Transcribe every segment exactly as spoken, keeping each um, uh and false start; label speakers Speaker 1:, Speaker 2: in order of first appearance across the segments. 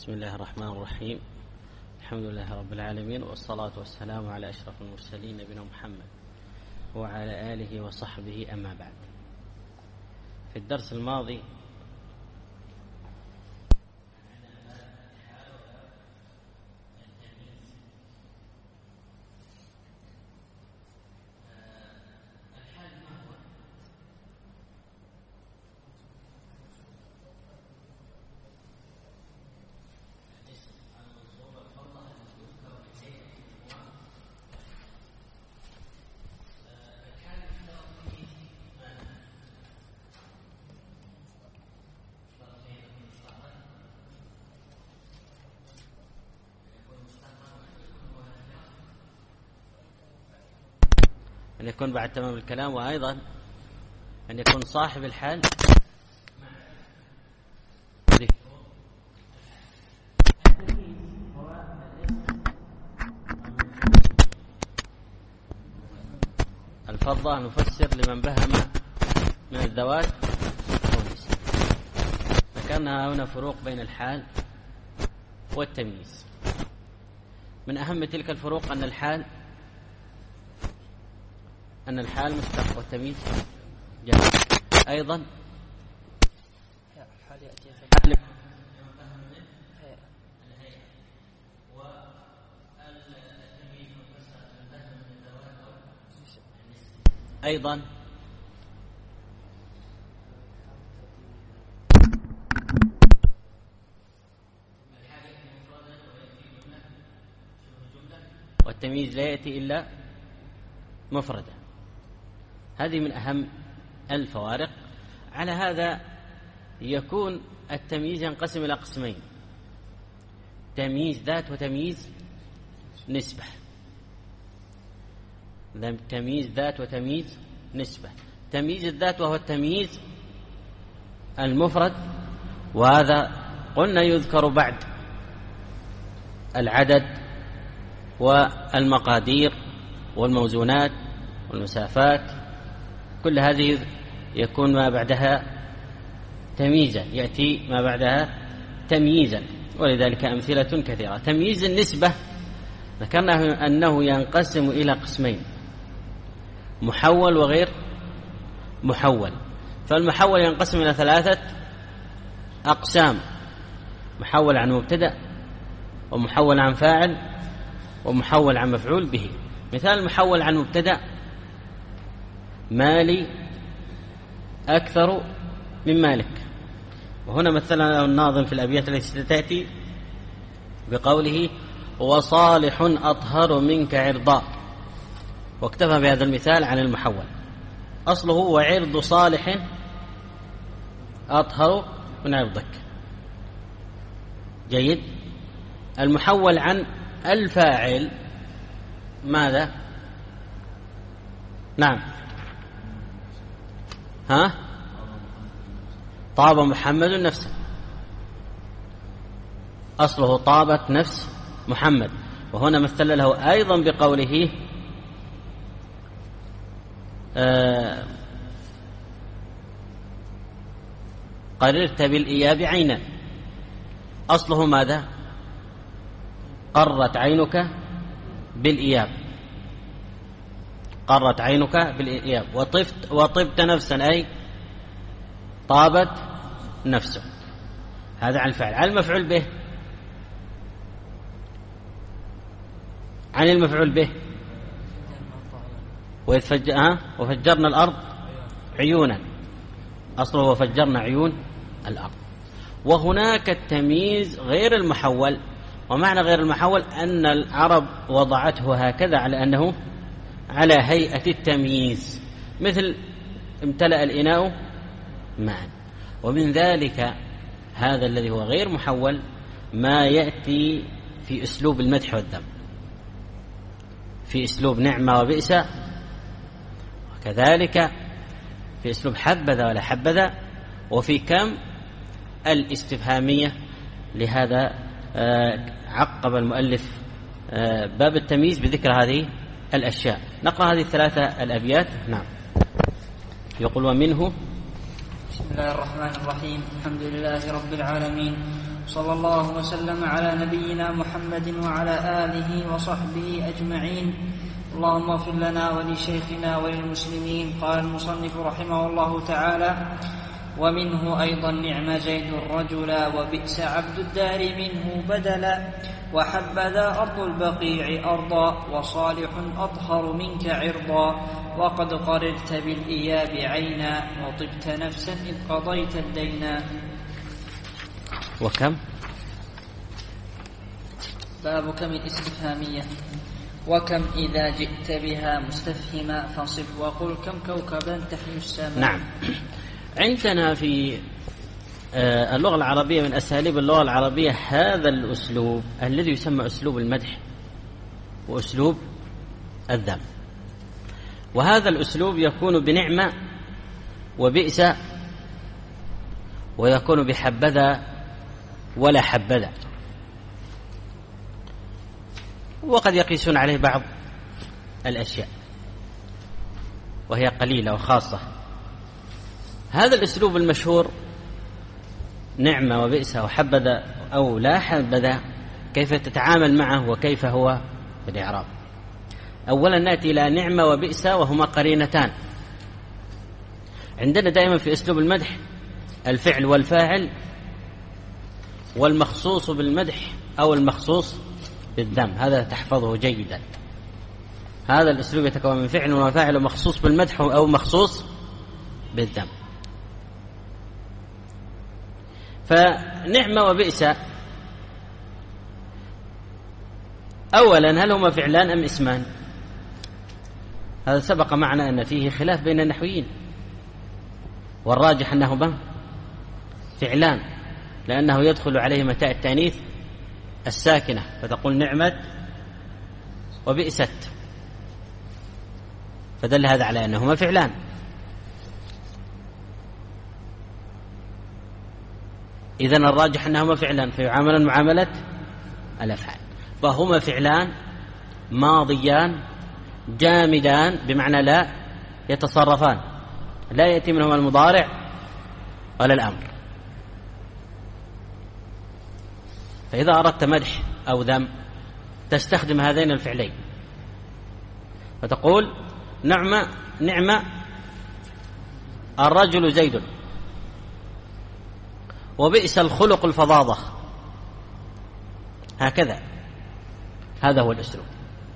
Speaker 1: بسم الله الرحمن الرحيم. الحمد لله رب العالمين، والصلاة والسلام على أشرف المرسلين نبينا محمد وعلى آله وصحبه، أما بعد. في الدرس الماضي أن يكون بعد تمام الكلام، وأيضا أن يكون صاحب الحال الفضة نفسر لمن بهم من الذوات والنسب. ذكرنا هنا فروق بين الحال والتمييز. من أهم تلك الفروق أن الحال أن الحال مشتق والتمييز جمع. أيضا حال أيضا والتمييز لا يأتي إلا مفردا. هذه من أهم الفوارق. على هذا يكون التمييز ينقسم إلى قسمين: تمييز ذات وتمييز نسبة. تمييز ذات وتمييز نسبة. تمييز الذات وهو التمييز المفرد، وهذا قلنا يذكر بعد العدد والمقادير والموزونات والمسافات، كل هذه يكون ما بعدها تمييزا، يأتي ما بعدها تمييزا، ولذلك أمثلة كثيرة. تمييز النسبة ذكرنا أنه ينقسم إلى قسمين: محول وغير محول. فالمحول ينقسم إلى ثلاثة أقسام: محول عن مبتدأ، ومحول عن فاعل، ومحول عن مفعول به. مثال المحول عن مبتدأ: مالي أكثر من مالك. وهنا مثلا الناظم في الأبيات التي ستأتي بقوله: وصالح أطهر منك عرضا، واكتفى بهذا المثال عن المحول. أصله وعرض صالح أطهر من عرضك. جيد. المحول عن الفاعل ماذا؟ نعم، ها طاب محمد نفسه. أصله طابت نفس محمد، وهنا مثل له أيضا بقوله: آه قررت بالإياب عينا. أصله ماذا؟ قرت عينك بالإياب، قرت عينك بالإياب. وطفت وطبت نفسا، أي طابت نفسه. هذا عن الفعل. عن المفعول به، عن المفعول به: وفجرنا الأرض عيونا. أصله وفجرنا عيون الأرض. وهناك التمييز غير المحول. ومعنى غير المحول أن العرب وضعته هكذا على أنه على هيئة التمييز، مثل امتلأ الإناء ماء. ومن ذلك هذا الذي هو غير محول ما يأتي في أسلوب المدح والذم، في أسلوب نعمة وبئس، وكذلك في أسلوب حبذا ولا حبذا، وفي كم الاستفهامية. لهذا عقب المؤلف باب التمييز بذكر هذه الأشياء. نقرأ هذه الثلاثة الأبيات. نعم. يقول: ومنه
Speaker 2: بسم الله الرحمن الرحيم. الحمد لله رب العالمين، صلى الله وسلم على نبينا محمد وعلى آله وصحبه أجمعين. اللهم اغفر لنا ولشيخنا وللمسلمين. قال المصنف رحمه الله تعالى: ومنه أيضا نعم زيد الرجل وبئس عبد الدار منه بدلا، وحبذا أرض البقيع أرضا، وصالح أطهر منك عرضا، وقد قررت بالإياب عينا، وطبت نفسا إذ قضيت الدينا.
Speaker 1: وكم
Speaker 2: باب كم الاستفهامية. وكم إذا جئت بها مستفهما فانصب وقل كم كوكبا تحمي السماء.
Speaker 1: نعم. عندنا في اللغة العربية من أساليب اللغة العربية هذا الأسلوب الذي يسمى أسلوب المدح وأسلوب الذم، وهذا الأسلوب يكون بنعمة وبئس، ويكون بحبذا ولا حبذا، وقد يقيسون عليه بعض الأشياء وهي قليلة وخاصة. هذا الأسلوب المشهور نعمة وبئس وحبذا أو لا حبذا، كيف تتعامل معه وكيف هو في الإعراب؟ أولا نأتي إلى نعمة وبئس وهما قرينتان. عندنا دائما في أسلوب المدح الفعل والفاعل والمخصوص بالمدح أو المخصوص بالذم، هذا تحفظه جيدا. هذا الأسلوب يتكون من فعل وفاعل ومخصوص بالمدح أو مخصوص بالذم. فنعمة وبئس أولا هل هما فعلان أم اسمان؟ هذا سبق معنا أن فيه خلاف بين النحويين، والراجح أنهما فعلان، لأنه يدخل عليه متاع التأنيث الساكنة، فتقول نعمت وبئست، فدل هذا على أنهما فعلان. إذن الراجح أنهما فعلان فيعاملان معاملة الأفعال، فهما فعلان ماضيان جامدان بمعنى لا يتصرفان، لا يأتي منهما المضارع ولا الأمر. فإذا أردت مدح أو ذم تستخدم هذين الفعلين، فتقول نعم نعم الرجل زيد، وبئس الخلق الفظاظة، هكذا. هذا هو الأسلوب.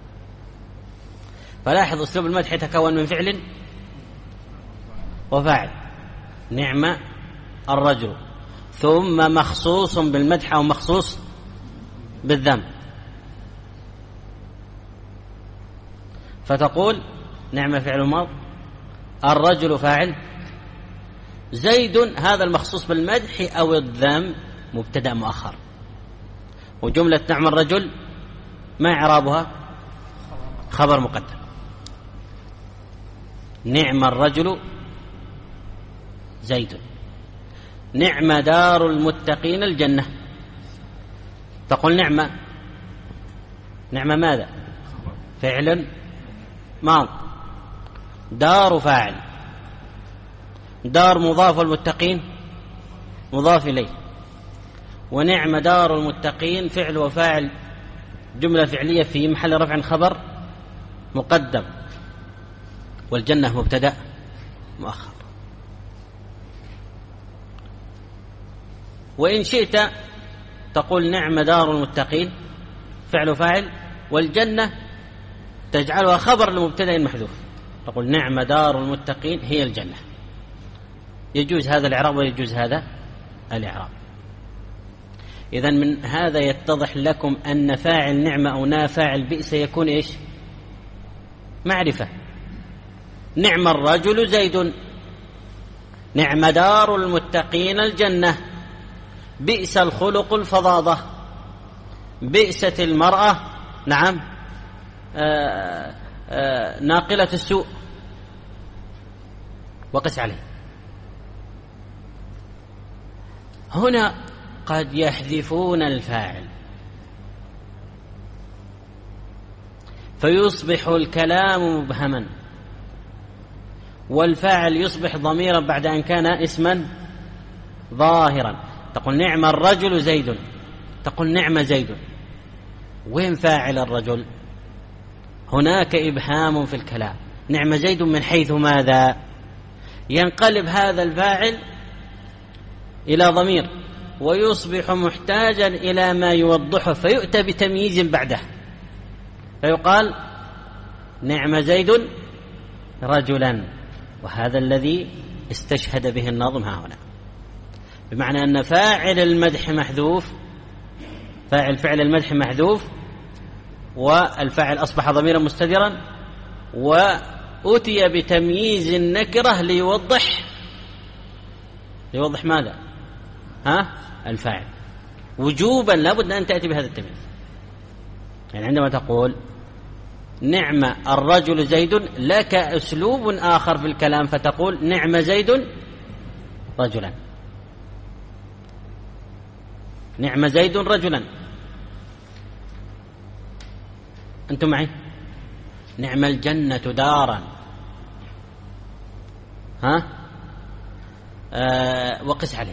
Speaker 1: فلاحظ أسلوب المدح يتكون من فعل وفاعل، نعم الرجل، ثم مخصوص بالمدح أو مخصوص بالذم، فتقول نعم فعل ماض، الرجل فاعل، زيد هذا المخصوص بالمدح أو الذم مبتدأ مؤخر. وجملة نعم الرجل ما إعرابها؟ خبر مقدم. نعم الرجل زيد، نعم دار المتقين الجنة. تقول نعمة نعمة ماذا؟ فعل ماض، دار فاعل، دار مضاف والمتقين مضاف إليه، ونعم دار المتقين فعل وفاعل جملة فعلية في محل رفع خبر مقدم، والجنة مبتدأ مؤخر. وإن شئت تقول نعم دار المتقين فعل وفاعل، والجنة تجعلها خبر لمبتدأ محذوف، تقول نعم دار المتقين هي الجنة. يجوز هذا الإعراب ويجوز هذا الإعراب. إذن من هذا يتضح لكم أن فاعل نعمة أو نا فاعل بئس يكون إيش؟ معرفة. نعم الرجل زيد، نعم دار المتقين الجنة، بئس الخلق الفظاظة، بئست المرأة نعم آآ آآ ناقلة السوء، وقس عليه. هنا قد يحذفون الفاعل فيصبح الكلام مبهما، والفاعل يصبح ضميرا بعد أن كان اسما ظاهرا. تقول نعم الرجل زيد، تقول نعم زيد، وين فاعل الرجل؟ هناك إبهام في الكلام. نعم زيد من حيث ماذا؟ ينقلب هذا الفاعل إلى ضمير ويصبح محتاجا إلى ما يوضحه، فيؤتى بتمييز بعده، فيقال نعم زيد رجلا. وهذا الذي استشهد به الناظم ها هنا، بمعنى أن فاعل المدح محذوف، فاعل فعل المدح محذوف، والفاعل أصبح ضميرا مستترا، وأتي بتمييز النكرة ليوضح ليوضح ماذا؟ ها؟ الفاعل وجوبا لابد أن تأتي بهذا التمييز. يعني عندما تقول نعم الرجل زيد لك أسلوب آخر في الكلام، فتقول نعم زيد رجلا، نعم زيد رجلا. أنتم معي؟ نعم الجنة دارا، ها آه وقس عليه.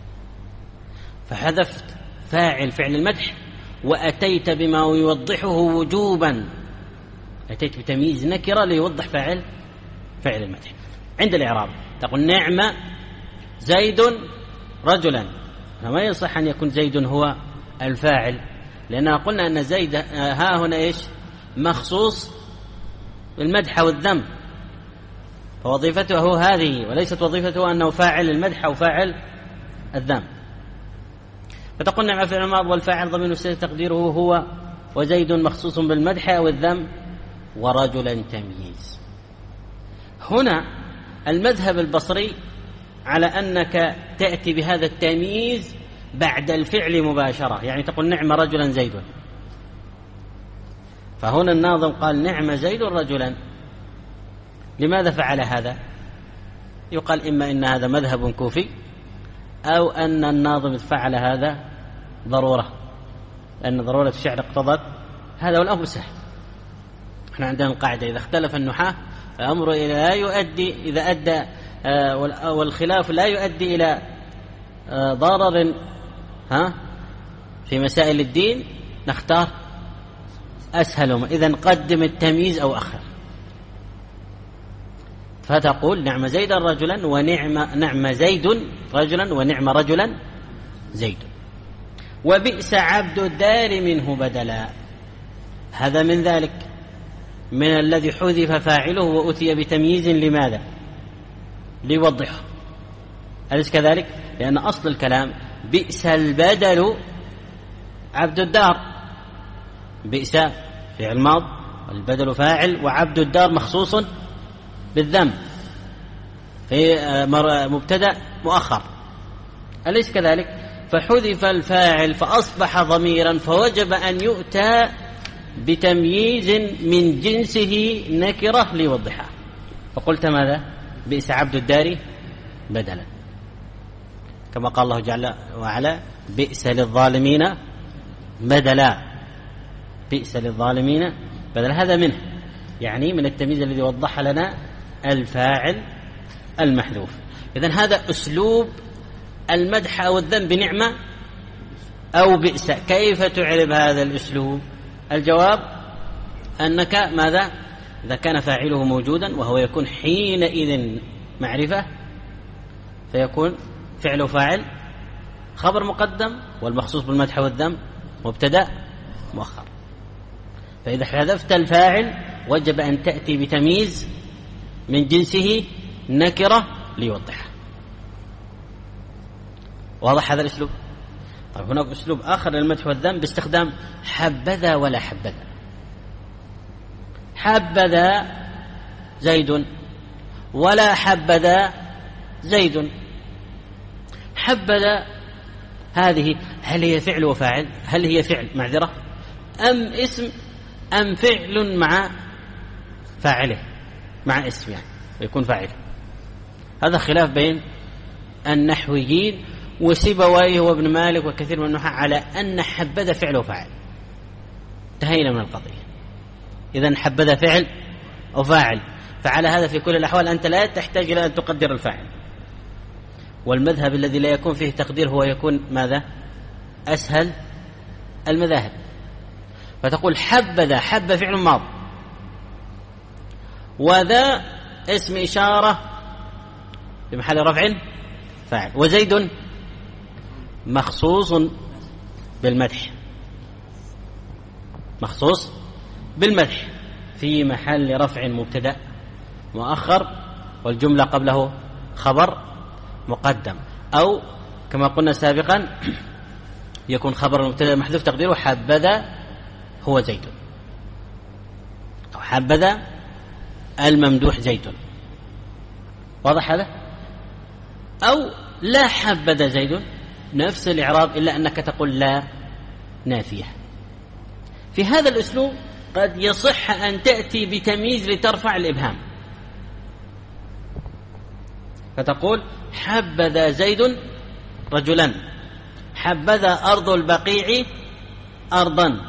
Speaker 1: فحذفت فاعل فعل المدح وأتيت بما يوضحه وجوبا، أتيت بتمييز نكرة ليوضح فاعل فعل المدح. عند الإعراب تقول نعم زيد رجلا، ما يصح أن يكون زيد هو الفاعل، لأننا قلنا أن زيد ها هنا إيش؟ مخصوص بالمدح والذم، فوظيفته هذه وليست وظيفته أنه فاعل المدح أو فاعل الذم. فتقول نعم فعل الماض والفاعل ضمير مستتر تقديره هو، وزيد مخصوص بالمدح أو الذم، ورجلا تمييز. هنا المذهب البصري على أنك تأتي بهذا التمييز بعد الفعل مباشرة، يعني تقول نعم رجلا زيد. فهنا الناظم قال نعم زيد رجلا، لماذا فعل هذا؟ يقال إما إن هذا مذهب كوفي، أو أن الناظم فعل هذا ضرورة، لأن ضرورة الشعر اقتضت هذا، والأمر سهل. احنا عندنا القاعدة إذا اختلف النحاة فأمره إلى لا يؤدي، إذا أدى والخلاف لا يؤدي إلى ضرر ها في مسائل الدين، نختار أسهلهما، إذا قدم التمييز أو أخر. فتقول نعم زيدا رجلا ونعم نعم زيد رجلا ونعم رجلا زيد. وبئس عبد الدار منه بدلا، هذا من ذلك، من الذي حذف فاعله وأتي بتمييز. لماذا؟ ليوضحه. أليس كذلك؟ لأن أصل الكلام بئس البدل عبد الدار، بئس فعل ماض والبدل فاعل، وعبد الدار مخصوص بالذم في مبتدأ مؤخر، أليس كذلك؟ فحذف الفاعل فأصبح ضميرا، فوجب أن يؤتى بتمييز من جنسه نكرة ليوضحها. فقلت ماذا؟ بئس عبد الدار بدلا، كما قال الله جل وعلا بئس للظالمين بدلا، بئس للظالمين بدلا. هذا منه، يعني من التمييز الذي وضح لنا الفاعل المحذوف. إذن هذا أسلوب المدح أو الذم بنعمة أو بئس. كيف تعرب هذا الأسلوب؟ الجواب أنك ماذا؟ إذا كان فاعله موجودا، وهو يكون حينئذ معرفة، فيكون فعل فاعل خبر مقدم، والمخصوص بالمدح والذم مبتدأ مؤخر. فإذا حذفت الفاعل وجب أن تأتي بتمييز من جنسه نكرة ليوضحها. واضح هذا الأسلوب؟ طيب هناك أسلوب آخر للمدح والذم باستخدام حبذا ولا حبذا. حبذا زيد ولا حبذا زيد. حبذا هذه هل هي فعل وفاعل؟ هل هي فعل معذرة أم اسم أم فعل مع فاعله مع اسم يعني ويكون فاعله؟ هذا خلاف بين النحويين وسيبويه وابن مالك وكثير من النحاة على أن حبذا فعل وفاعل. انتهينا من القضية. إذن حبذا فعل وفاعل، فعلى هذا في كل الأحوال أنت لا تحتاج إلى أن تقدر الفاعل. والمذهب الذي لا يكون فيه تقدير هو يكون ماذا؟ أسهل المذاهب. فتقول حبذا، حب فعل ماض، وذا اسم إشارة بمحل رفع فاعل، وزيد مخصوص بالمدح، مخصوص بالمدح في محل رفع مبتدأ مؤخر، والجملة قبله خبر مقدم، أو كما قلنا سابقا يكون خبر المبتدأ محذوف تقديره حبذا هو زيد، أو حبذا الممدوح زيد. واضح هذا؟ أو لا حبذا زيد، نفس الإعراب إلا أنك تقول لا نافية. في هذا الأسلوب قد يصح أن تأتي بتمييز لترفع الإبهام، فتقول حبذا زيد رجلا، حبذا أرض البقيع أرضا،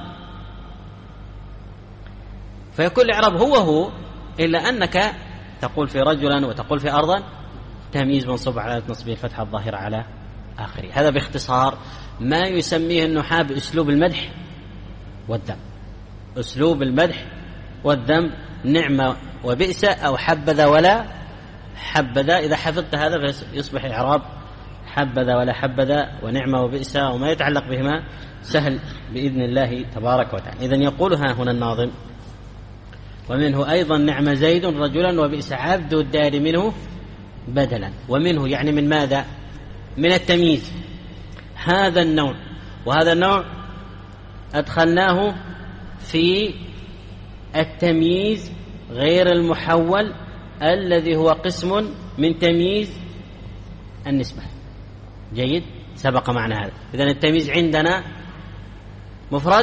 Speaker 1: فيكون الإعراب هو هو، إلا أنك تقول في رجلا وتقول في أرضا تمييز منصوب على نصبه الفتحة الظاهرة على آخره. هذا باختصار ما يسميه النحاة بأسلوب المدح والذم. أسلوب المدح والذم نعمة وبئس أو حبذا ولا حبذا. إذا حفظت هذا فيصبح إعراب حبذا ولا حبذا ونعمة وبئس وما يتعلق بهما سهل بإذن الله تبارك وتعالى. إذن يقولها هنا الناظم: ومنه أيضا نعم زيد رجلا وبئس عبد الدار منه بدلا. ومنه يعني من ماذا؟ من التمييز. هذا النوع، وهذا النوع أدخلناه في التمييز غير المحول الذي هو قسم من تمييز النسبة. جيد، سبق معنا هذا. إذن التمييز عندنا مفرد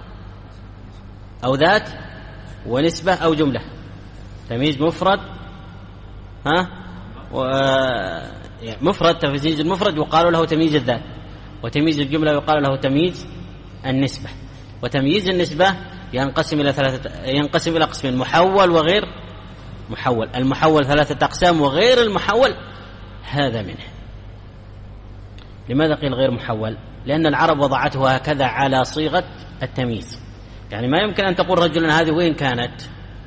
Speaker 1: أو ذات ونسبة أو جملة. تمييز مفرد، ها و... مفرد تمييز المفرد يقال له تمييز الذات، وتمييز الجملة يقال له تمييز النسبة. وتمييز النسبة ينقسم إلى ثلاثة، ينقسم إلى قسمين: محول وغير محول. المحول ثلاثة أقسام، وغير المحول هذا منه. لماذا قيل غير محول؟ لأن العرب وضعته هكذا على صيغة التمييز. يعني ما يمكن أن تقول رجلا هذه وين كانت؟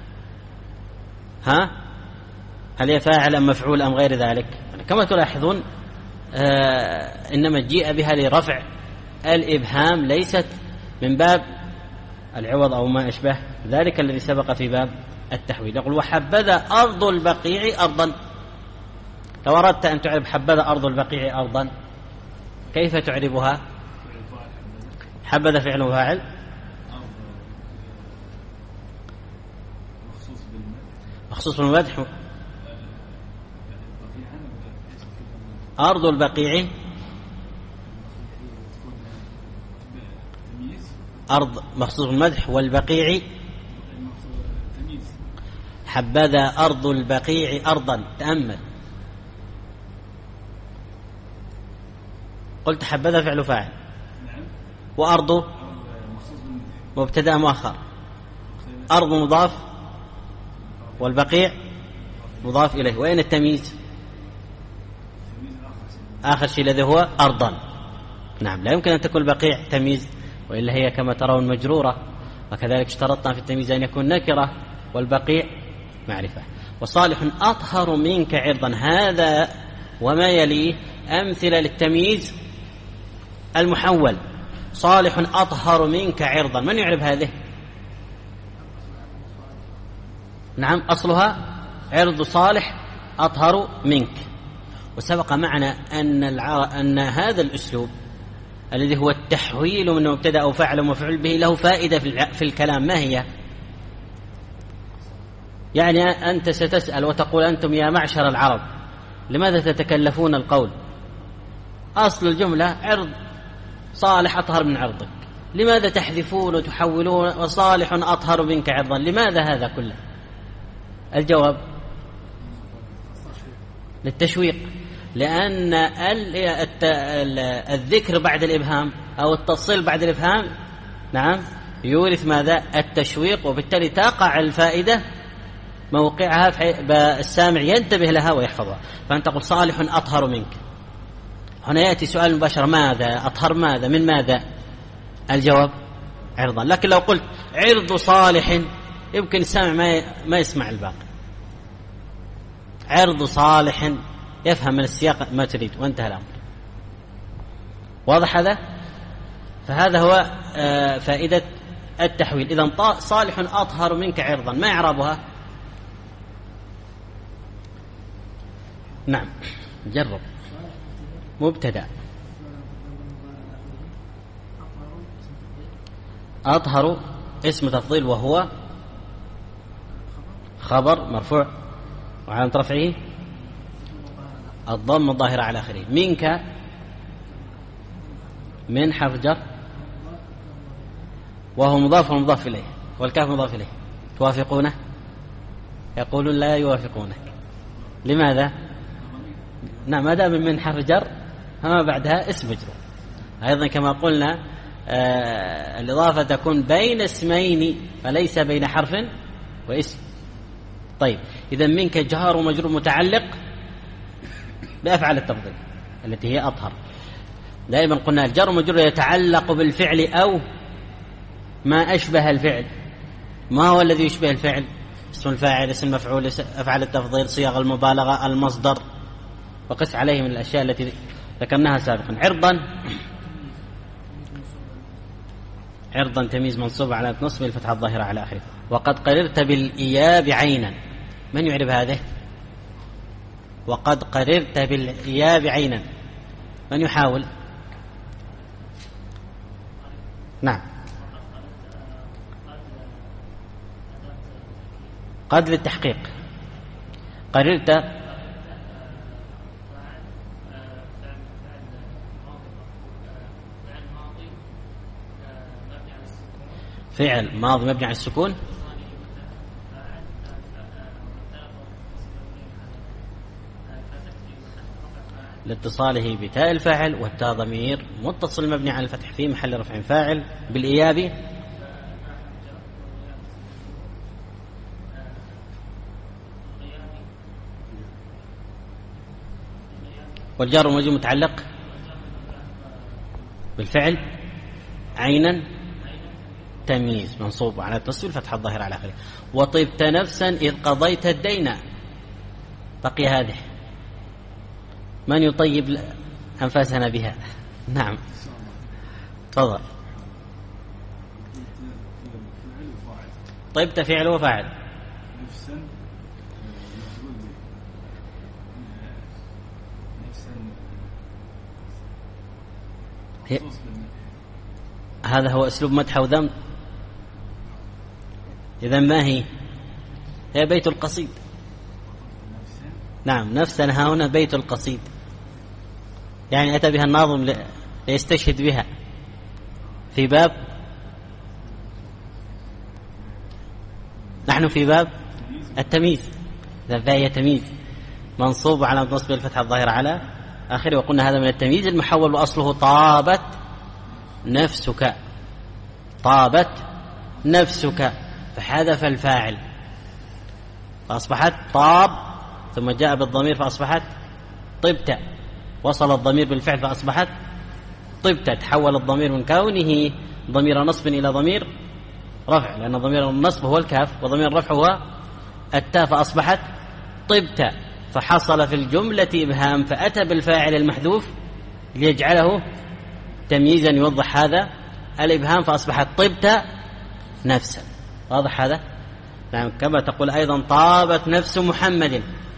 Speaker 1: ها؟ هل هي فاعل أم مفعول أم غير ذلك؟ يعني كما تلاحظون آه إنما جيء بها لرفع الإبهام، ليست من باب العوض أو ما أشبه ذلك الذي سبق في باب التحويل. يقول: وحبذا أرض البقيع أرضا. لو أردت أن تعرب حبذا أرض البقيع أرضا كيف تعربها؟ حبذا فعل وفاعل مخصوص بالمدح. أرض البقيع أرض مخصوص بالمدح، والبقيع حبذا أرض البقيع أرضا. تأمل، قلت حبذا فعل فاعل، وأرض مبتدأ مؤخر، أرض مضاف، والبقيع مضاف إليه. وين التمييز؟ آخر شيء الذي هو أرضا. نعم، لا يمكن أن تكون البقيع تمييز، وإلا هي كما ترون مجرورة. وكذلك اشترطنا في التمييز أن يكون نكرة، والبقيع معرفة. وصالح أطهر منك عرضا، هذا وما يليه أمثلة للتمييز المحول. صالح أطهر منك عرضا، من يعرف هذه؟ نعم، أصلها عرض صالح أطهر منك. وسبق معنا أن, أن هذا الأسلوب الذي هو التحويل من مبتدأ أو فاعل ومفعول به له فائدة في الكلام. ما هي؟ يعني أنت ستسأل وتقول: أنتم يا معشر العرب لماذا تتكلفون القول؟ أصل الجملة عرض صالح أطهر من عرضك، لماذا تحذفون وتحولون وصالح أطهر منك عرضا؟ لماذا هذا كله؟ الجواب: للتشويق. لأن الذكر بعد الإبهام أو التفصيل بعد الإبهام نعم يورث ماذا؟ التشويق، وبالتالي تقع الفائدة موقعها، السامع ينتبه لها ويحفظها. فأنت تقول صالح أطهر منك، هنا يأتي سؤال مباشر: ماذا أطهر؟ ماذا من ماذا؟ الجواب: عرضا. لكن لو قلت عرض صالح يمكن السامع ما ما يسمع الباقي. عرض صالح يفهم من السياق ما تريد وانتهى الأمر. واضح هذا؟ فهذا هو فائدة التحويل. إذن صالح أطهر منك عرضا، ما إعرابها؟ نعم جرب. مبتدأ. أطهر اسم تفضيل وهو خبر مرفوع وعلامة رفعه الضم الظاهرة على آخره. منك من حرف جر وهو مضاف ومضاف إليه والكاف مضاف إليه. توافقونه؟ يقولون لا يوافقونك. لماذا؟ نعم ما دام من حرف جر فما بعدها اسم مجرور. أيضا كما قلنا آه الإضافة تكون بين اسمين فليس بين حرف واسم. طيب إذا منك جار ومجرور متعلق بأفعال التفضيل التي هي أطهر. دائما قلنا الجار ومجرور يتعلق بالفعل أو ما أشبه الفعل. ما هو الذي يشبه الفعل؟ اسم الفاعل، اسم المفعول، أفعال التفضيل، صيغ المبالغة، المصدر، وقس عليه من الأشياء التي ذكرناها سابقا. عرضا عرضا تمييز منصوب على نصب الفتحة الظاهرة على آخره. وقد قررت بالإياب عينا. من يعرف هذا؟ وقد قررت بالإياب عينا. من يحاول؟ نعم قد للتحقيق. قررت فعل ماضي مبني على السكون لاتصاله بتاء الفاعل، والتاء ضمير متصل مبني على الفتح في محل رفع فاعل. بالإياب والجار والمجرور متعلق بالفعل عينا تمييز منصوب على التصوير فتح الظاهر على آخره. وطبت نفسا إذ قضيت الدين. بقي هذه. من يطيب أنفاسنا بها؟ نعم تفضل. طيبت فعل وفاعل. هذا هو أسلوب مدح وذم. إذا ما هي؟ هي بيت القصيد. نعم نفسا ها هنا بيت القصيد، يعني أتى بها الناظم ليستشهد بها في باب. نحن في باب التمييز. فهي تمييز منصوب على نصب الفتحة الظاهرة على آخره. وقلنا هذا من التمييز المحول وأصله طابت نفسك. طابت نفسك فحذف الفاعل فأصبحت طاب، ثم جاء بالضمير فأصبحت طبت. وصل الضمير بالفعل فأصبحت طبت. تحول الضمير من كونه ضمير نصب إلى ضمير رفع، لأن ضمير النصب هو الكاف وضمير الرفع هو التاء، فأصبحت طبت. فحصل في الجملة إبهام فأتى بالفاعل المحذوف ليجعله تمييزا يوضح هذا الإبهام، فأصبحت طبت نفسا. واضح هذا؟ نعم. كما تقول أيضا طابت نفس محمد،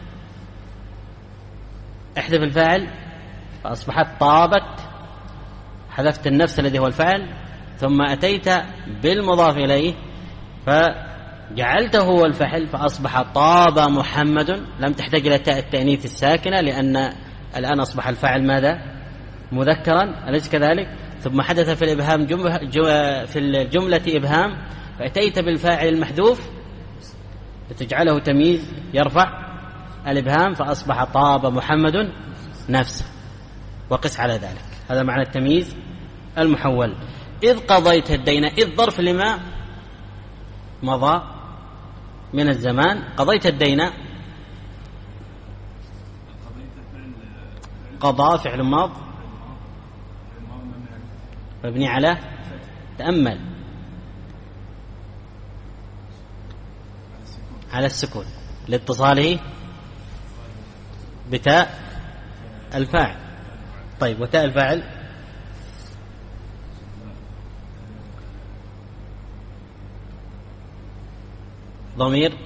Speaker 1: احذف الفاعل فأصبحت طابت، حذفت النفس الذي هو الفاعل، ثم أتيت بالمضاف إليه فجعلته هو الفاعل فأصبح طاب محمد. لم تحتاج إلى تاء التأنيث الساكنة لأن الآن أصبح الفاعل ماذا؟ مذكرا، أليس كذلك؟ ثم حدث في الإبهام جملة في الجملة إبهام فأتيت بالفاعل المحذوف لتجعله تمييز يرفع الإبهام فأصبح طاب محمد نفسه. وقس على ذلك. هذا معنى التمييز المحول. إذ قضيت الدين، إذ ظرف لما مضى من الزمان. قضيت الدين قضاء فعل ماض مبني على تأمل على السكون لاتصاله بتاء الفاعل. طيب وتاء الفاعل ضمير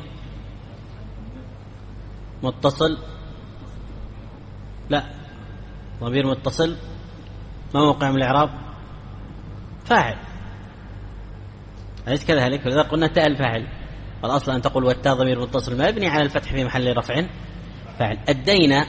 Speaker 1: متصل، لا ضمير متصل ما موقع من الإعراب؟ فاعل، أليس كذلك؟ فإذا قلنا تاء الفاعل والأصل أن تقول والتاء ضمير متصل مبني على الفتح في محل رفع فاعل. الدين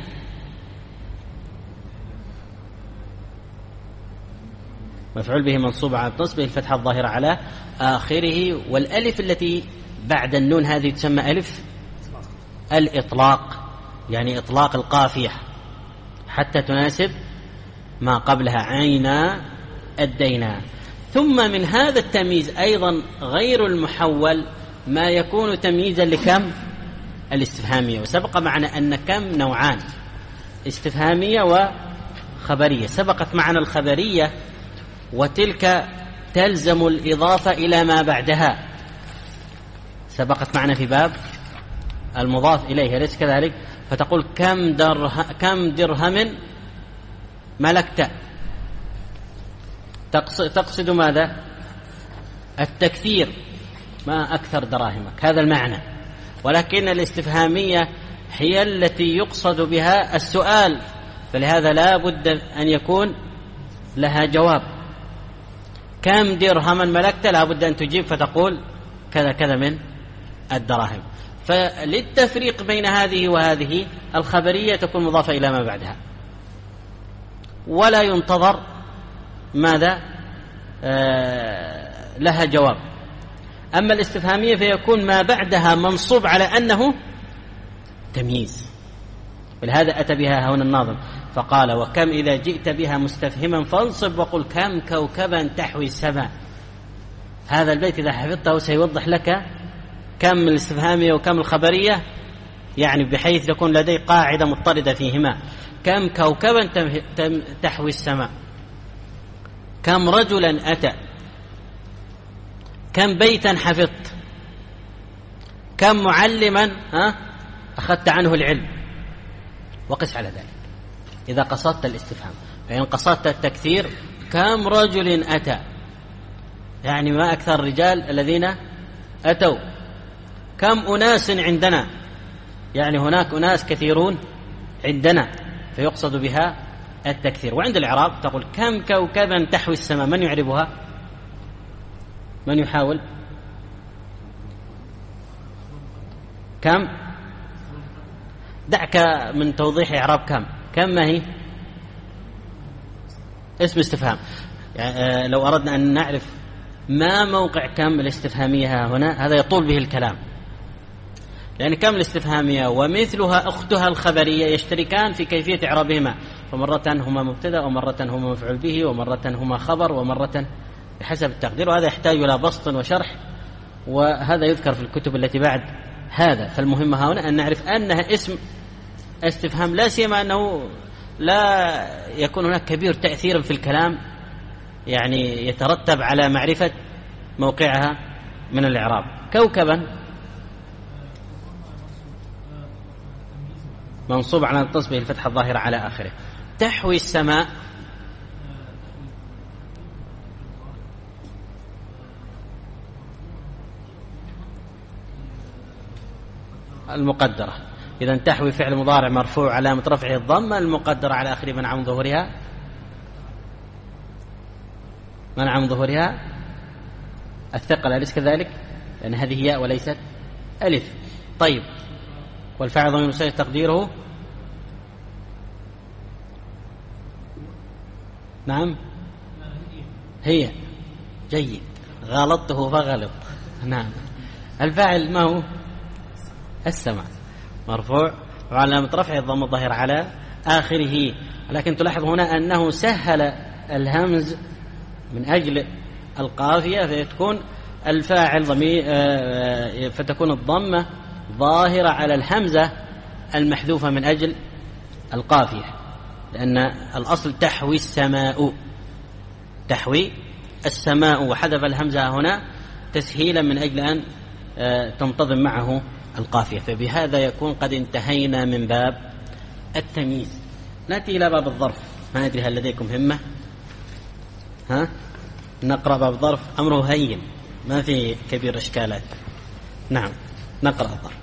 Speaker 1: مفعول به منصوب على نصبه الفتحة الظاهرة على آخره، والألف التي بعد النون هذه تسمى ألف الإطلاق، يعني إطلاق القافية حتى تناسب ما قبلها عينا الدينا. ثم من هذا التمييز أيضا غير المحول ما يكون تمييزا لكم الاستفهامية، وسبق معنا أن كم نوعان، استفهامية وخبرية. سبقت معنا الخبرية وتلك تلزم الإضافة إلى ما بعدها، سبقت معنا في باب المضاف إليه أليس كذلك؟ فتقول كم درهم, كم درهم ملكت، تقصد ماذا؟ التكثير، ما أكثر دراهمك، هذا المعنى. ولكن الاستفهامية هي التي يقصد بها السؤال، فلهذا لا بد أن يكون لها جواب. كم درهما ملكت، لا بد أن تجيب فتقول كذا كذا من الدراهم. فللتفريق بين هذه وهذه الخبرية تكون مضافة إلى ما بعدها، ولا ينتظر ماذا آه لها جواب. أما الاستفهامية فيكون ما بعدها منصوب على أنه تمييز، ولهذا أتى بها هنا الناظم فقال وكم إذا جئت بها مستفهما فانصب وقل كم كوكبا تحوي السماء. هذا البيت إذا حفظته سيوضح لك كم الاستفهامية وكم الخبرية، يعني بحيث تكون لدي قاعدة مضطردة فيهما. كم كوكبا تحوي السماء، كم رجلا أتى، كم بيتا حفظت، كم معلما ها أخذت عنه العلم، وقس على ذلك إذا قصدت الاستفهام. فإن قصدت التكثير كم رجل أتى، يعني ما أكثر الرجال الذين أتوا. كم أناس عندنا، يعني هناك أناس كثيرون عندنا، فيقصد بها التكثير. وعند الإعراب تقول كم كوكبا تحوي السماء، من يعربها؟ من يحاول؟ كم؟ دعك من توضيح إعراب كم. كم ما هي؟ اسم استفهام. يعني لو أردنا أن نعرف ما موقع كم الاستفهامية هنا، هذا يطول به الكلام، يعني كم الاستفهامية ومثلها أختها الخبرية يشتركان في كيفية إعرابهما، فمرة هما مبتدأ ومرة هما مفعول به ومرة هما خبر ومرة بحسب التقدير، وهذا يحتاج إلى بسط وشرح، وهذا يذكر في الكتب التي بعد هذا. فالمهم هنا أن نعرف أنها اسم استفهام، لا سيما أنه لا يكون هناك كبير تأثير في الكلام، يعني يترتب على معرفة موقعها من الإعراب. كوكبا منصوب على التصبيح الفتحة الظاهرة على آخره. تحوي السماء المقدرة، إذا تحوي فعل مضارع مرفوع علامة رفعه الضمة المقدرة على آخره منع من ظهورها، منع من ظهورها الثقل، أليس كذلك؟ لأن هذه ياء وليست ألف. طيب والفاعل ضمير مستتر تقديره نعم هي. جيد، غلطته فغلط. نعم الفاعل ما هو؟ السماء، مرفوع وعلامة رفعه الضمة الظاهرة على آخره. لكن تلاحظ هنا أنه سهل الهمز من أجل القافية، فتكون الفاعل ضمير، فتكون الضمة ظاهرة على الهمزة المحذوفة من أجل القافية، لأن الأصل تحوي السماء، تحوي السماء، وحذف الهمزة هنا تسهيلا من أجل أن تنتظم معه القافية. فبهذا يكون قد انتهينا من باب التمييز. نأتي إلى باب الظرف. ما أدري هل لديكم همة؟ ها؟ نقرأ باب الظرف، أمره هين ما في كبير إشكالات. نعم نقرأ الظرف.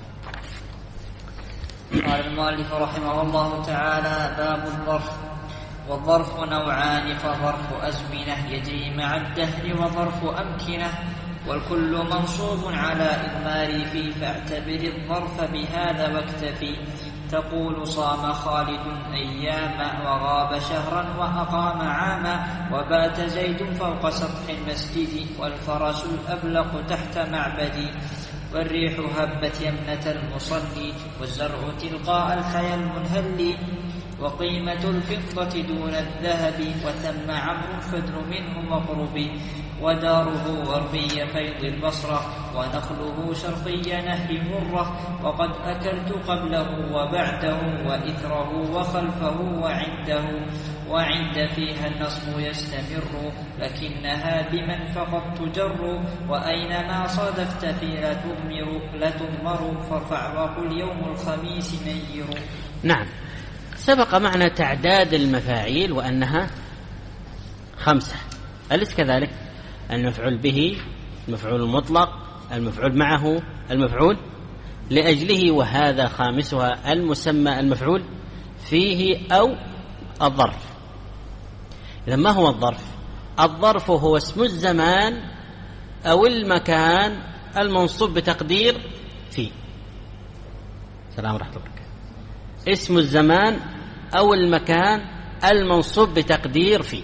Speaker 2: قال المؤلف رحمه الله تعالى: باب الظرف. والظرف نوعان، فظرف أزمنة يجري مع الدهر، وظرف أمكنة، والكل منصوب على إضمار في، فاعتبر الظرف بهذا واكتفي. تقول: صام خالد أياما، وغاب شهرا، وأقام عاما، وبات زيد فوق سطح المسجد، والفرس الأبلق تحت معبدي، والريح هبت يمنة المصلي، والزرع تلقاء الحيا المنهل، وقيمة الفضة دون الذهب، وثم عمرو فدر منه مغرب، وداره غربي فيض البصرة، ونخله شرقي نهر مرة، وقد أكلت قبله وبعده، وإثره وخلفه وعنده، وعند فيها النصب يستمر، لكنها بمن فقط تجر، وأينما صادفت في لتضمر, لتضمر فارفع وقل يوم الخميس نير.
Speaker 1: نعم، سبق معنى تعداد المفاعيل وأنها خمسة، أليس كذلك؟ المفعول به، المفعول المطلق، المفعول معه، المفعول لأجله، وهذا خامسها المسمى المفعول فيه أو الظرف. إذا ما هو الظرف؟ الظرف هو اسم الزمان أو المكان المنصوب بتقدير فيه. سلام ورحمة الله وبركاته. اسم الزمان أو المكان المنصوب بتقدير فيه.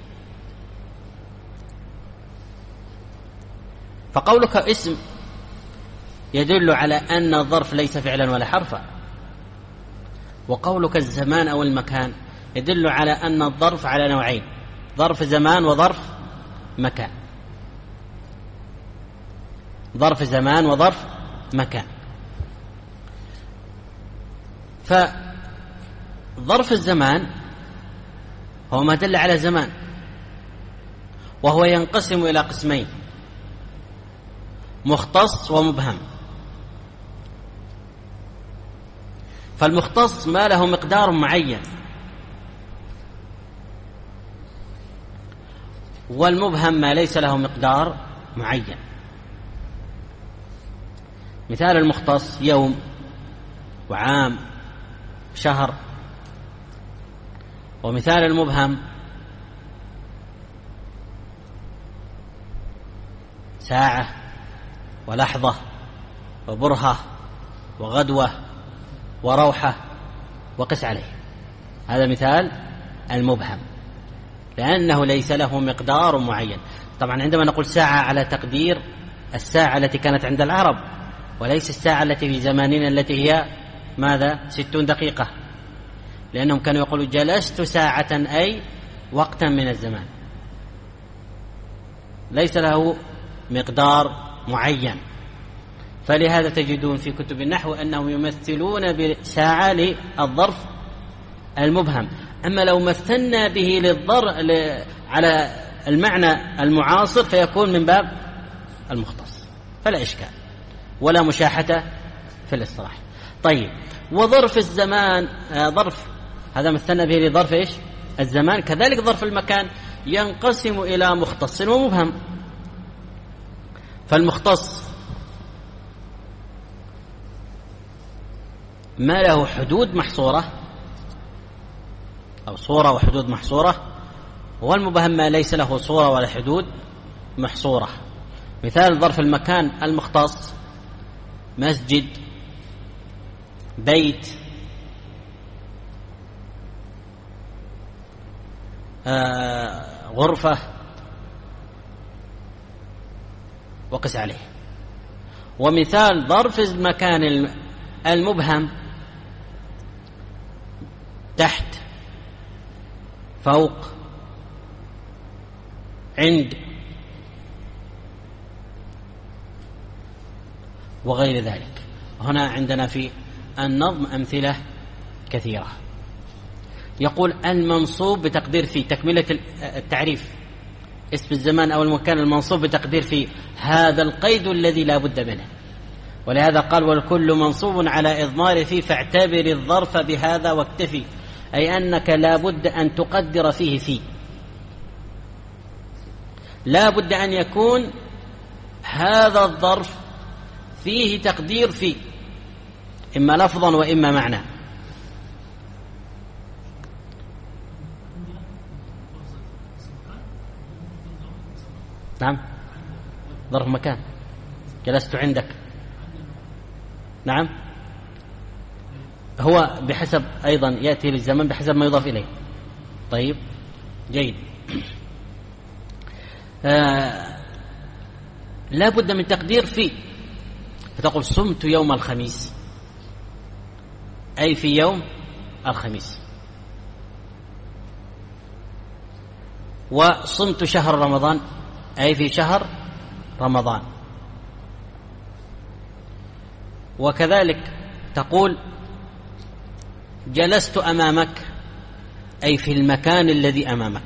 Speaker 1: فقولك اسم يدل على أن الظرف ليس فعلا ولا حرفا، وقولك الزمان أو المكان يدل على أن الظرف على نوعين: ظرف زمان وظرف مكان. ظرف زمان وظرف مكان. فظرف الزمان هو ما دل على زمان، وهو ينقسم إلى قسمين: مختص ومبهم. فالمختص ما له مقدار معين، والمبهم ما ليس له مقدار معين. مثال المختص يوم وعام شهر، ومثال المبهم ساعة ولحظة وبرهة وغدوة وروحة وقس عليه. هذا مثال المبهم لأنه ليس له مقدار معين. طبعا عندما نقول ساعة على تقدير الساعة التي كانت عند العرب، وليس الساعة التي في زماننا التي هي ماذا؟ ستون دقيقة، لأنهم كانوا يقولوا جلست ساعة أي وقتا من الزمان، ليس له مقدار معين. فلهذا تجدون في كتب النحو أنهم يمثلون بساعة للظرف المبهم. أما لو مثلنا به للظرف على المعنى المعاصر فيكون من باب المختص، فلا إشكال ولا مشاحة في الاصطلاح. طيب، وظرف الزمان ظرف هذا مثلنا به لظرف إيش؟ الزمان. كذلك ظرف المكان ينقسم إلى مختص ومبهم. فالمختص ما له حدود محصورة أو صورة وحدود محصورة، والمبهم ما ليس له صورة ولا حدود محصورة. مثال ظرف المكان المختص: مسجد، بيت، آه، غرفة، وقس عليه. ومثال ظرف المكان المبهم: تحت، فوق، عند، وغير ذلك. هنا عندنا في النظم أمثلة كثيرة. يقول المنصوب بتقدير في تكملة التعريف: اسم الزمان أو المكان المنصوب بتقدير في، هذا القيد الذي لا بد منه. ولهذا قال والكل منصوب على إضمار فيه فاعتبر الظرف بهذا واكتفي، أي أنك لا بد أن تقدر فيه فيه، لا بد أن يكون هذا الظرف فيه تقدير فيه، إما لفظا وإما معنى. نعم، ظرف مكان، جلست عندك. نعم، هو بحسب أيضا يأتي للزمن بحسب ما يضاف إليه. طيب جيد. آه لا بد من تقدير فيه، فتقول صمت يوم الخميس، أي في يوم الخميس. وصمت شهر رمضان، أي في شهر رمضان. وكذلك تقول جلست أمامك، أي في المكان الذي أمامك.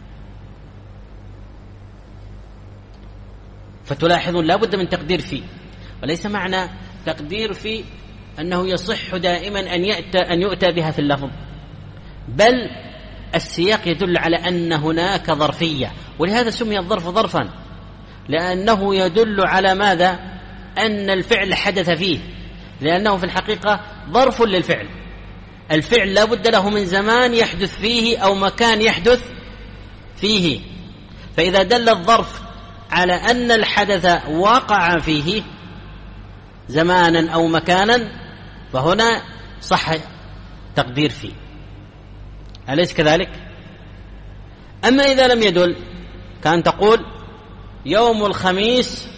Speaker 1: فتلاحظون لا بد من تقدير فيه، وليس معنى تقدير فيه أنه يصح دائما أن يأتى أن يؤتى بها في اللفظ، بل السياق يدل على أن هناك ظرفية، ولهذا سمي الظرف ظرفا، لأنه يدل على ماذا؟ أن الفعل حدث فيه، لأنه في الحقيقة ظرف للفعل. الفعل لا بد له من زمان يحدث فيه أو مكان يحدث فيه، فإذا دل الظرف على أن الحدث وقع فيه زمانا أو مكانا فهنا صح تقدير فيه، أليس كذلك؟ أما إذا لم يدل كان تقول يوم الخميس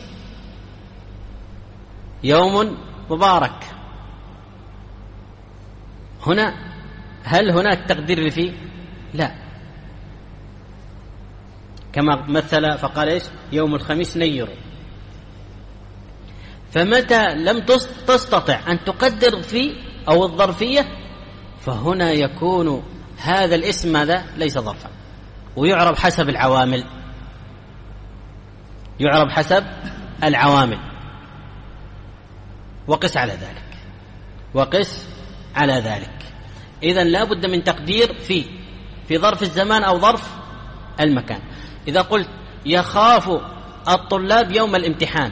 Speaker 1: يوم مبارك، هنا هل هناك تقدير فيه؟ لا، كما مثل فقال إيش؟ يوم الخميس نير. فمتى لم تستطع أن تقدر فيه أو الظرفية فهنا يكون هذا الاسم ماذا؟ ليس ظرفا، ويعرب حسب العوامل، يعرب حسب العوامل. وقس على ذلك، وقس على ذلك. إذن لا بد من تقدير فيه في ظرف الزمان أو ظرف المكان. إذا قلت يخاف الطلاب يوم الامتحان،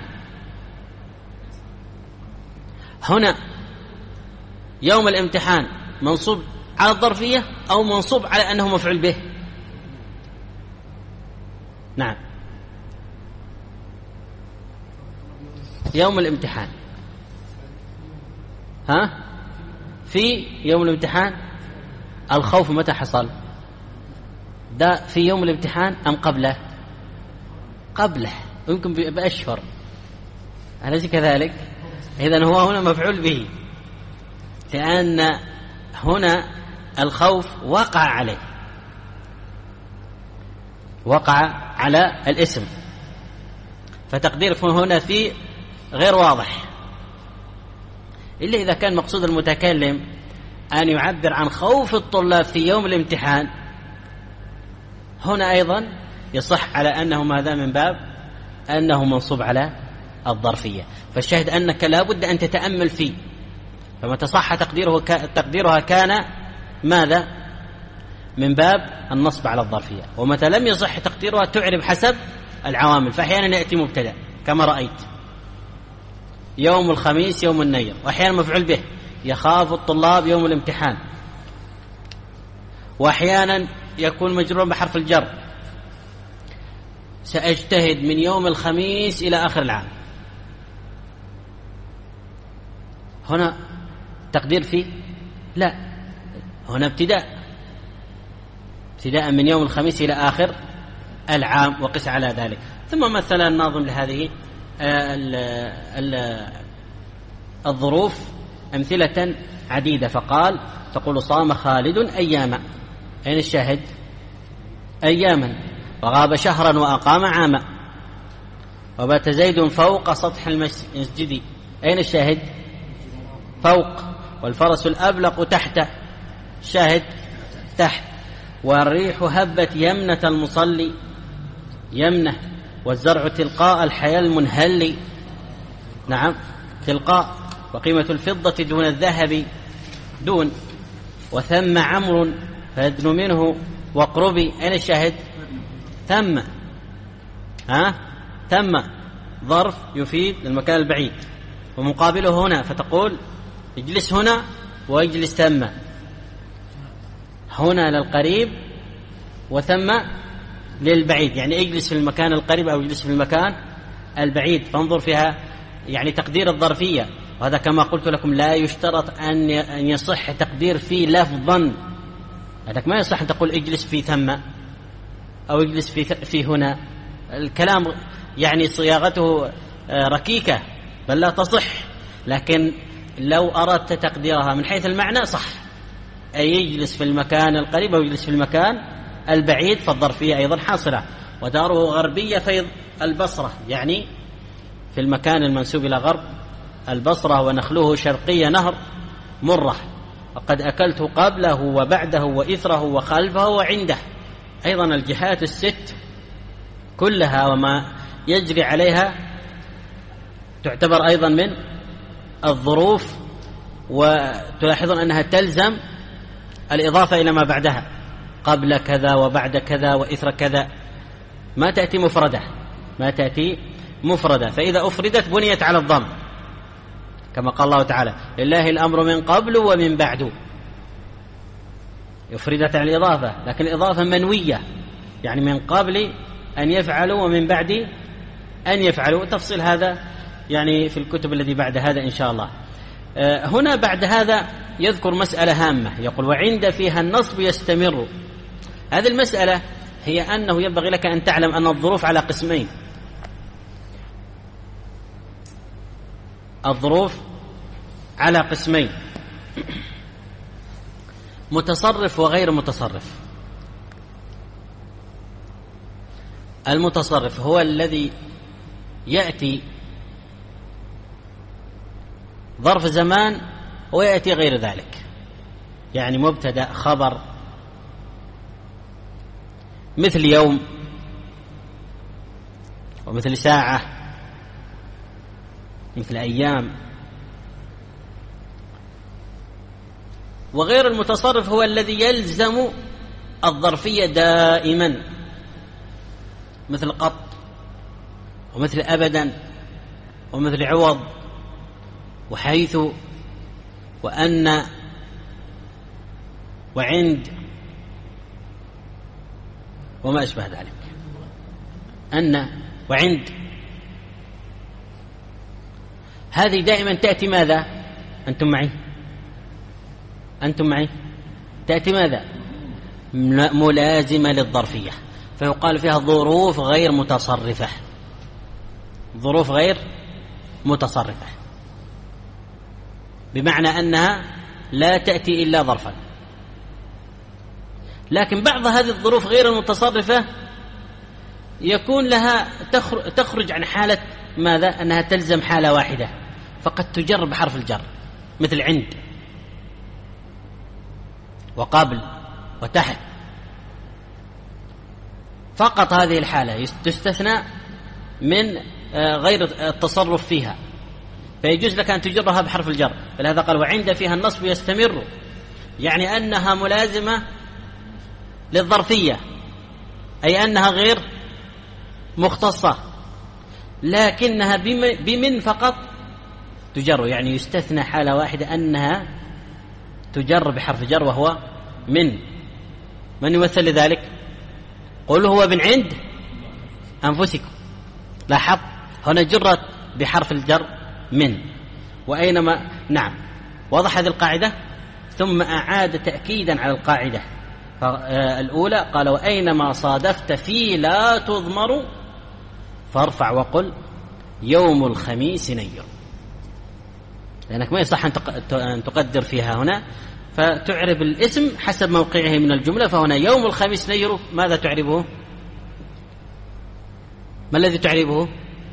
Speaker 1: هنا يوم الامتحان منصوب على الظرفية أو منصوب على أنه مفعول به؟ نعم، يوم الامتحان. ها؟ في يوم الامتحان الخوف متى حصل؟ ده في يوم الامتحان أم قبله؟ قبله، يمكن بأشهر، أليس كذلك؟ إذن هو هنا مفعول به، لأن هنا الخوف وقع عليه، وقع على الاسم، فتقدير هنا فيه غير واضح، إلا إذا كان مقصود المتكلم أن يعبر عن خوف الطلاب في يوم الامتحان، هنا أيضا يصح على أنه ماذا؟ من باب أنه منصوب على الظرفية. فالشاهد أنك لا بد أن تتأمل فيه، فمتى صح تقديره تقديرها كان ماذا؟ من باب النصب على الظرفية. ومتى لم يصح تقديرها تعرب حسب العوامل، فأحيانا يأتي مبتدأ كما رأيت يوم الخميس يوم النير، وأحيانا مفعول به يخاف الطلاب يوم الامتحان، وأحيانا يكون مجرور بحرف الجر سأجتهد من يوم الخميس إلى آخر العام. هنا تقدير فيه؟ لا، هنا ابتداء ابتداء من يوم الخميس إلى آخر العام، وقس على ذلك. ثم مثل الناظم لهذه الظروف أمثلة عديدة، فقال تقول صام خالد أياما، أين الشاهد؟ أياما. وغاب شهرا وأقام عاما. وبات زيد فوق سطح المسجد، أين الشاهد؟ فوق. والفرس الأبلق تحت، شاهد تحت. والريح هبت يمنة المصلي، يمنه، والزرع تلقاء الحياة المنهل، نعم تلقاء، وقيمة الفضة دون الذهب دون، وثم عمرو فيدنو منه واقربي. أين الشاهد؟ ثم، ها ثم ظرف يفيد المكان البعيد، ومقابله هنا فتقول اجلس هنا واجلس ثم، هنا للقريب وثم للبعيد، يعني اجلس في المكان القريب أو اجلس في المكان البعيد. فانظر فيها يعني تقدير الظرفية، وهذا كما قلت لكم لا يشترط أن يصح تقدير فيه لفظا، هذاك ما يصح أن تقول اجلس في ثم أو اجلس في, في هنا، الكلام يعني صياغته ركيكة بل لا تصح. لكن لو أردت تقديرها من حيث المعنى صح، أي يجلس في المكان القريب أو يجلس في المكان البعيد، فالظرفية أيضا حاصلة. وداره غربية فيض البصرة، يعني في المكان المنسوب إلى غرب البصرة، ونخله شرقية نهر مرة، وقد أكلت قبله وبعده وإثره وخلفه وعنده. أيضا الجهات الست كلها وما يجري عليها تعتبر أيضا من الظروف، وتلاحظون أنها تلزم الإضافة إلى ما بعدها، قبل كذا وبعد كذا وإثر كذا، ما تأتي مفردة، ما تأتي مفردة. فإذا أفردت بنيت على الضم، كما قال الله تعالى لله الأمر من قبل ومن بعد، أفردت على الإضافة، لكن الإضافة منوية، يعني من قبل أن يفعلوا ومن بعد أن يفعلوا. تفصيل هذا يعني في الكتب التي بعد هذا إن شاء الله. هنا بعد هذا يذكر مسألة هامة، يقول وعند فيها النصب يستمر. هذه المسألة هي أنه ينبغي لك أن تعلم أن الظروف على قسمين، الظروف على قسمين، متصرف وغير متصرف. المتصرف هو الذي يأتي ظرف زمان ويأتي غير ذلك، يعني مبتدأ خبر، مثل يوم ومثل ساعة، مثل أيام. وغير المتصرف هو الذي يلزم الظرفية دائما، مثل قط ومثل أبدا ومثل عوض وحيث وأن وعند وما أشبه ذلك. أن وعند هذه دائما تأتي ماذا؟ أنتم معي؟ أنتم معي؟ تأتي ماذا؟ ملازمة للظرفية، فيقال فيها ظروف غير متصرفة، ظروف غير متصرفة، بمعنى أنها لا تأتي إلا ظرفا. لكن بعض هذه الظروف غير المتصرفة يكون لها تخرج عن حالة ماذا؟ أنها تلزم حالة واحدة، فقد تجر بحرف الجر، مثل عند وقبل وتحت، فقط هذه الحالة تستثنى من غير التصرف فيها، فيجوز لك أن تجرها بحرف الجر. فلهذا قال وعند فيها النصب يستمر، يعني أنها ملازمة للظرفية، أي أنها غير مختصة، لكنها بمن فقط تجر، يعني يستثنى حالة واحدة أنها تجر بحرف جر وهو من. من يمثل لذلك؟ قل هو من عند أنفسكم. لاحظ هنا جرت بحرف الجر من، وأينما نعم وضح هذه القاعدة، ثم أعاد تأكيدا على القاعدة الأولى، قال وأينما صادفت في لا تضمر فارفع وقل يوم الخميس نير، لأنك ما يصح أن تقدر فيها هنا، فتعرب الاسم حسب موقعه من الجملة. فهنا يوم الخميس نير، ماذا تعربه؟ ما الذي تعربه؟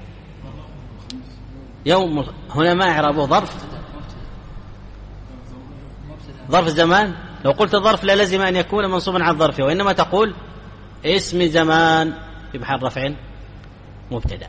Speaker 1: يوم هنا ما إعرابه؟ ظرف ظرف زمان. لو قلت ظرف لا لازم أن يكون منصوبا على الظرف، وإنما تقول اسم زمان في محل رفع مبتدأ.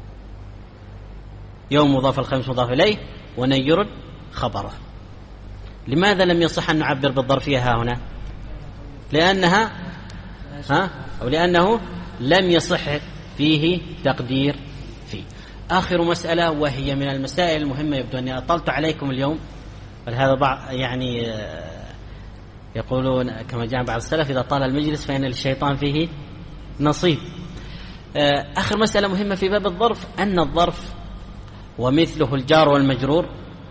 Speaker 1: يوم مضاف الخميس مضاف إليه ونير خبره. لماذا لم يصح أن نعبر بالظرفية ها هنا؟ لأنها ها أو لأنه لم يصح فيه تقدير فيه. آخر مسألة وهي من المسائل المهمة، يبدو أني أطلت عليكم اليوم، ولهذا بعض يعني يقولون كما جاء بعض السلف إذا طال المجلس فإن للشيطان فيه نصيب. آخر مسألة مهمة في باب الظرف أن الظرف ومثله الجار والمجرور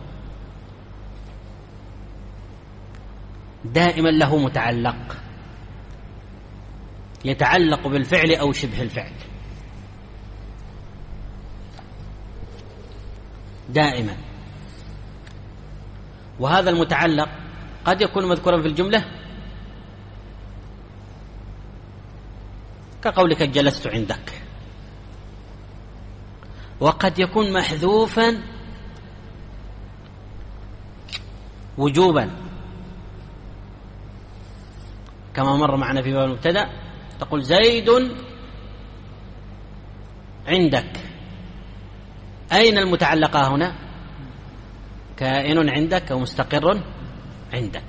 Speaker 1: دائما له متعلق يتعلق بالفعل أو شبه الفعل دائما، وهذا المتعلق قد يكون مذكورا في الجملة كقولك جلست عندك، وقد يكون محذوفا وجوبا كما مر معنا في باب المبتدأ، تقول زيد عندك. أين المتعلقة هنا؟ كائن عندك أو مستقر عندك.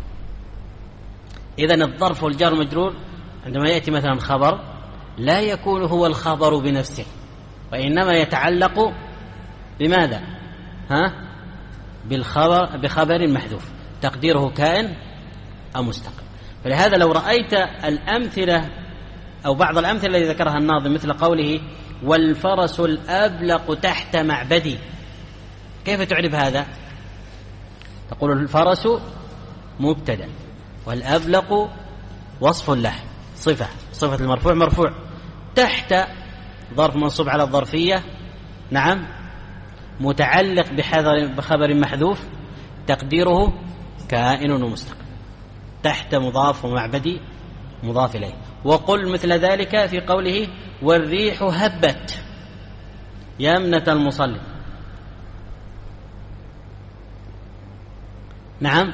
Speaker 1: إذن الظرف والجار والمجرور عندما يأتي مثلا خبر لا يكون هو الخبر بنفسه، وإنما يتعلق بماذا؟ ها؟ بالخبر بخبر محذوف تقديره كائن أو مستقر. فلهذا لو رأيت الأمثلة أو بعض الأمثلة التي ذكرها الناظم مثل قوله والفرس الأبلق تحت معبدي، كيف تعرف هذا؟ تقول الفرس مبتدأ والأبلق وصف له صفة صفة المرفوع مرفوع، تحت ظرف منصوب على الظرفية نعم متعلق بخبر محذوف تقديره كائن ومستقر، تحت مضاف ومعبدي مضاف إليه. وقل مثل ذلك في قوله والريح هبت يمنة المصلي، نعم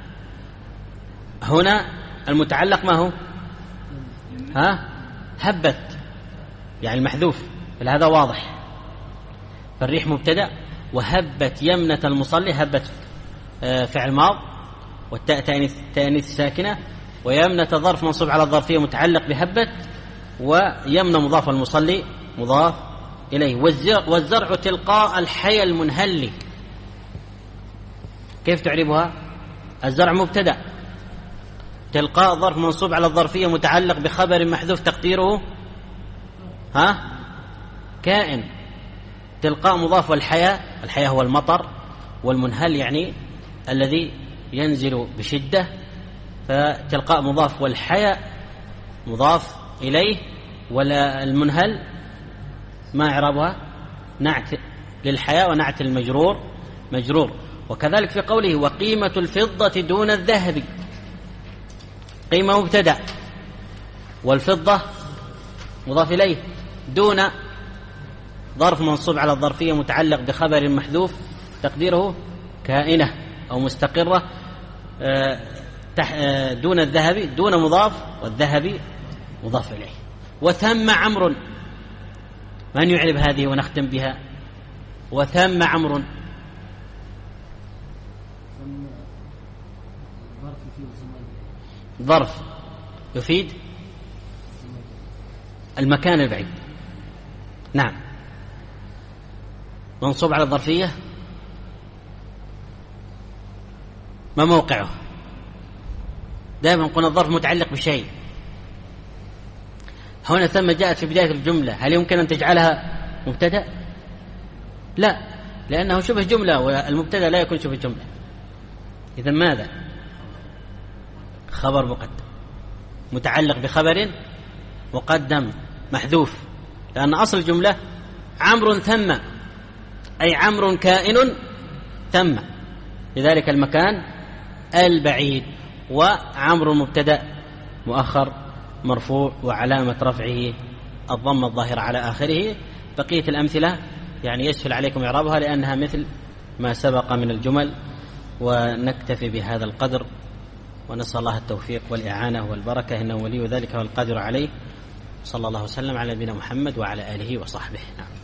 Speaker 1: هنا المتعلق ما هو؟ ها هبت يعني المحذوف، فهذا واضح. فالريح مبتدأ وهبت يمنة المصلي، هبت فعل ماض والتاء تأنيث ساكنة، ويمنة ظرف منصوب على الظرفية متعلق بهبت، ويمنة مضاف المصلي مضاف إليه. والزرع تلقاء الحي المنهل، كيف تعربها؟ الزرع مبتدأ تلقاء ظرف منصوب على الظرفية متعلق بخبر محذوف تقديره ها كائن، تلقاء مضاف والحياة، الحياة هو المطر، والمنهل يعني الذي ينزل بشدة، فتلقاء مضاف والحياة مضاف إليه، ولا المنهل ما إعرابها؟ نعت للحياة ونعت المجرور مجرور. وكذلك في قوله وقيمة الفضة دون الذهب، قيمة مبتدأ والفضة مضاف إليه، دون ظرف منصوب على الظرفية متعلق بخبر محذوف تقديره كائنة أو مستقرة، دون الذهب دون مضاف والذهب مضاف إليه. وثم عمرو، من يعرب هذه ونختم بها؟ وثم عمرو ظرف يفيد المكان البعيد، نعم منصوب على الظرفية، ما موقعه؟ دائما قلنا الظرف متعلق بشيء، هنا ثم جاءت في بداية الجملة، هل يمكن أن تجعلها مبتدأ؟ لا، لأنه شبه جملة والمبتدأ لا يكون شبه جملة. إذن ماذا؟ خبر مقدم متعلق بخبر مقدم محذوف، لأن أصل الجملة عمرو ثم، أي عمرو كائن ثم، لذلك المكان البعيد. وعمرو مبتدأ مؤخر مرفوع وعلامة رفعه الضمة الظاهرة على آخره. بقية الأمثلة يعني يسهل عليكم إعرابها لأنها مثل ما سبق من الجمل. ونكتفي بهذا القدر، ونسأل الله التوفيق والإعانة والبركة، إنه ولي ذلك والقادر عليه. صلى الله وسلم على نبينا محمد وعلى آله وصحبه. نعم.